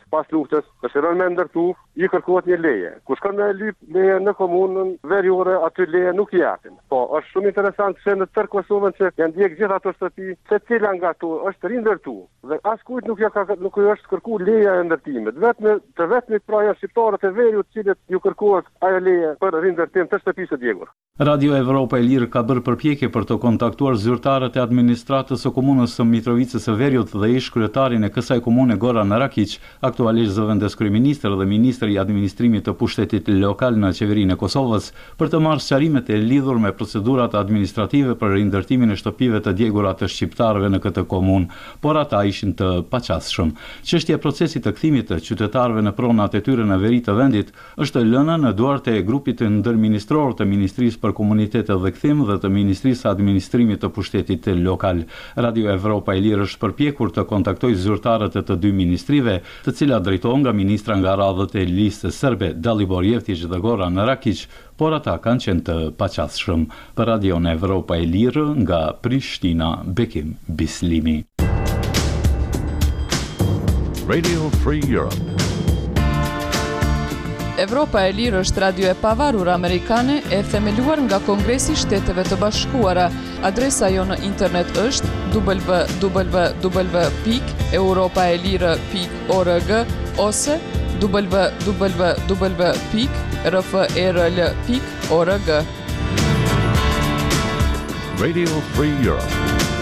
pas luftës, është rënë me ndërtu, i kërkohet një leje. Kur shkon me lyp leje në komunën veriore, aty leje nuk i japin. Po, është shumë interesant se në tërë Kosovën që janë ndjek gjithë ato shtëpi, secila nga ato është rindërtu dhe askujt nuk është kërkuar leja e ndërtimit. Vetëm praja shqiptarët e veriut, të cilët ju kërkohet ajo leje për rindërtim të shtëpisë së djegur. Radio Evropa e Lirë ka bërë përpjekje për të kontaktuar zyrtarët e administratës së komunës së Mitrovicës së Veriut dhe ish kryetarin e kësaj komune Goran Rakić, aktualisht zëvendës kryeministër dhe ministri i administrimit të pushtetit lokal në qeverinë e Kosovës, për të marrë sqarimet e lidhur me procedurat administrative për rindërtimin e shtëpive të djegura të shqiptarëve në këtë komunë, por ata ishin të paqasshëm. Çështja e procesit të kthimit të qytetarëve në pronat e tyre në veri të vendit është lënë në duart e grupit ndërministror të Ministrisë për Komunitete dhe Kthim dhe të Ministrisë së Administrimit të Pushtetit Lokal. Radio Evropa e Lirë është përpjekur të kontaktojë zyrtarët e të dy ministrive, të cilat drejtohen nga ministra nga radhët e listës serbe Dalibor Jeftić dhe Goran Rakić, por ata kanë qenë të paqasshëm. Për Radio Evropa e Lirë nga Prishtina, Bekim Bislimi. Radio Free Europe. Evropa e Lirë është radio e pavarur amerikane e themeluar nga Kongresi i Shteteve të Bashkuara. Adresa jo në internet është www.europaelire.org ose www.rferl.org. Radio Free Europe.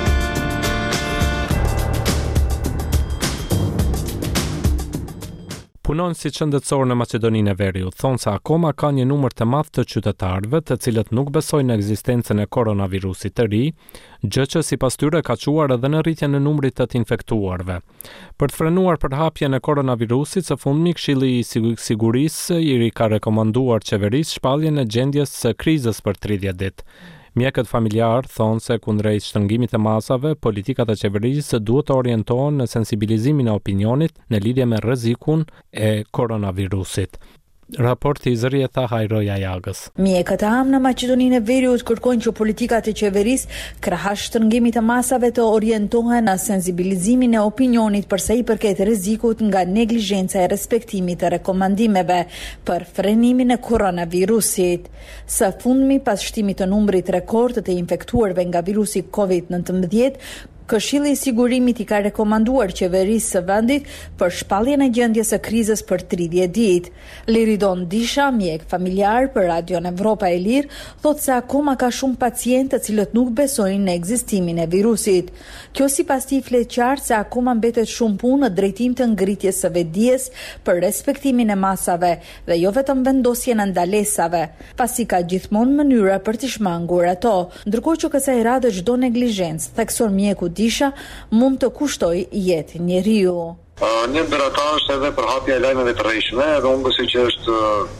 Punonësit shëndetësor në Maqedoninë e Veriut thonë se akoma ka një numër të madh të qytetarëve të cilët nuk besojnë në ekzistencën e koronavirusit të ri, gjë që sipas tyre ka çuar edhe në rritjen e numrit të infektuarve. Për të frenuar përhapjen e koronavirusit, së fundmi Këshilli i Sigurisë i ka rekomanduar qeverisë shpalljen e gjendjes së krizës për 30 ditë. Mjekët familjar thonë se kundrejt shtrëngimit të masave, politikat e qeverisë duhet të orientohen në sensibilizimin e opinionit në lidhje me rrezikun e koronavirusit. Raporti i Zërieta Hajroja Jagës. Mjekët e në Maqedoninë e Veriut kërkojnë që politikat e qeverisë krahas shtrëngimit të masave të orientohen në sensibilizimin e opinionit për sa i përket rrezikut nga neglizhenca e respektimit të rekomandimeve për frenimin e koronavirusit. Së fundmi, pas shtimit të numrit rekord të infektuarve nga virusi COVID-19, Këshilli i Sigurimit i ka rekomanduar qeverisë së vendit për shpalljen e gjendjes së krizës për 30 ditë. Liridon Disha, mjek familjar për Radio Evropa e Lirë, thotë se akoma ka shumë pacientë të cilët nuk besojnë në ekzistimin e virusit. Kjo sipas tij flet qartë se akoma mbetet shumë punë në drejtim të ngritjes së vetdijes për respektimin e masave dhe jo vetëm vendosjen e ndalesave, pasi ka gjithmonë mënyra për të shmangur ato, ndërkohë që kësaj radhe çdo neglizhencë, theksor mjeku Disha, mund të kushtoj jetë njeriu. Një ndër ata është edhe përhapja e lajmeve të rrejshme, dhe unë besoj që është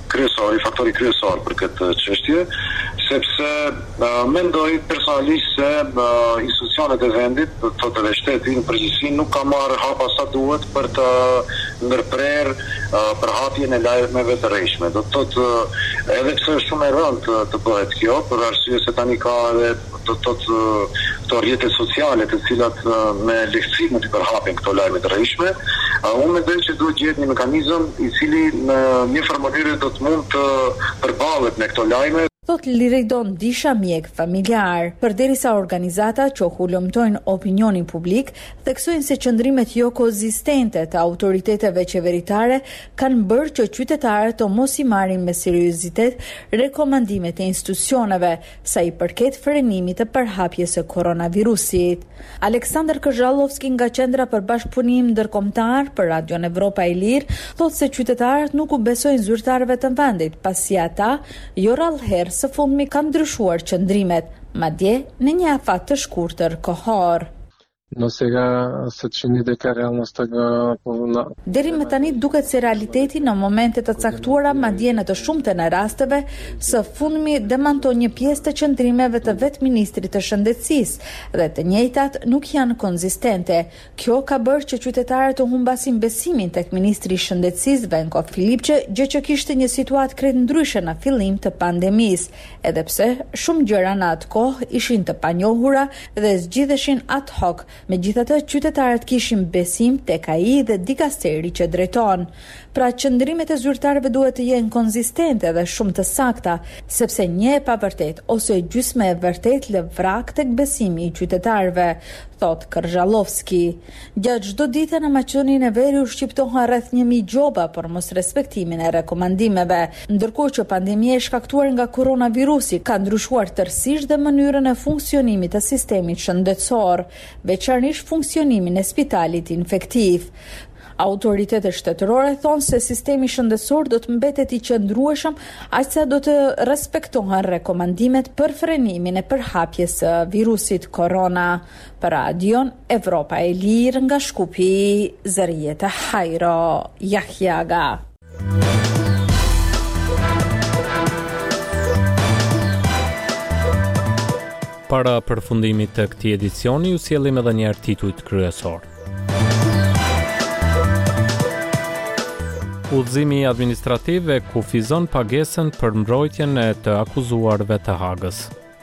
faktori kryesor për këtë çështje, sepse mendoj personalisht se institucionet e vendit, thotë edhe shteti në përgjithësi, nuk ka marrë hapa sa duhet për të ndërprerë përhapjen e lajmeve të rrejshme. Do të thotë edhe pse është shumë e rëndë të bëhet kjo, për arsye se tani ka edhe do të thotë këto rrjete sociale të cilat me lehtësi mund të përhapen këto lajme të rrejshme. Unë mendoj që duhet gjetë një mekanizëm i cili në një farë mënyrë do të mund të përballet me këto lajme. Thot Liridon Disha, mjek familjar, përderisa organizata që hulumtojnë opinionin publik, theksojnë se qëndrimet jo konzistente të autoriteteve qeveritare kanë bërë që qytetarët të mos i marrin me seriozitet rekomandimet e institucioneve sa i përket frenimit të përhapjes së koronavirusit. Aleksandr Këzhallovski nga Qendra për Bashkëpunim Ndërkombëtar për Radio Evropa e Lirë thotë se qytetarët nuk u besojnë zyrtarëve të vendit, pasi ata jo rallëherë së fundmi kanë ndryshuar qëndrimet, madje në një afat të shkurtër kohor. Deri më tani duket se realiteti në momente të caktuara, madje në të shumtë në rasteve, së fundmi demanton një pjesë të qëndrimeve të vetë ministrit të shëndetësisë dhe të njëjtat nuk janë konzistente. Kjo ka bërë që qytetarët të humbasin besimin tek ministri i shëndetësisë Venko Filipçe, gjë që kishte një situatë krejt ndryshe në fillim të pandemisë, edhe pse shumë gjëra në atë kohë ishin të panjohura dhe zgjidheshin ad hoc Megjithatë, qytetarët kishin besim tek ai dhe dikasteri që drejton. Pra qëndrimet e zyrtarëve duhet të jenë konzistente dhe shumë të sakta, sepse një e pavërtet ose gjysmë e vërtet lë vrak tek besimi i qytetarëve, thot Kërzhallovski. Gjatë çdo dite në Maqedoninë e Veriut shqiptohen rreth 1000 gjoba për mos respektimin e rekomandimeve, ndërkohë që pandemia e shkaktuar nga koronavirusi ka ndryshuar tërësisht dhe mënyrën e funksionimit të sistemit shëndetësor, veçanërisht funksionimin e spitalit infektiv. Autoritetet shtetërore thonë se sistemi shëndetësor do të mbetet i qëndrueshëm aqsa do të respektohen rekomandimet për frenimin e përhapjes së virusit korona. Për Radion Evropa e Lirë nga Shkupi, Zërieta Hajro Jahjaga. Para përfundimit të këtij edicioni, ju sjellim edhe një herë titujt kryesor. Udhëzimi administrativ e kufizon pagesën për mbrojtjen e të akuzuarve të Hagës.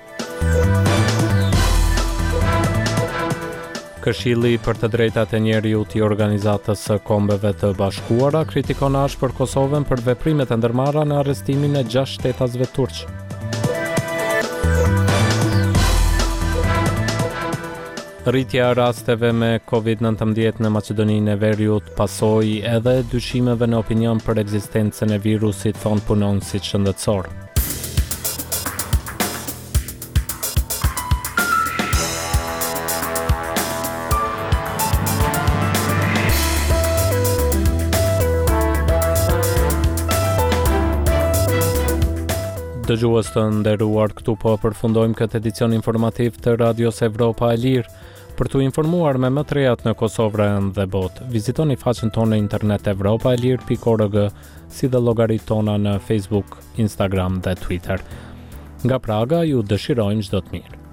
Këshilli për të drejtat e njerëzit i Organizatës së Kombeve të Bashkuara kritikon ashpër Kosovën për veprimet e ndërmarra në arrestimin e 6 shtetasve turq. Rritja e rasteve me COVID-19 në Maqedoninë e Veriut pasoi edhe dyshimeve në opinion për ekzistencën e virusit, thon punonësit shëndetësor. Dëgjues të nderuar, këtu po përfundojmë këtë edicion informativ të Radios Evropa e Lirë. Për t'u informuar me më të rejat në Kosovë dhe botë, vizitoni faqen tonë në internet evropaelir.org, si dhe llogaritë tona në Facebook, Instagram dhe Twitter. Nga Praga ju dëshirojmë çdo të mirë.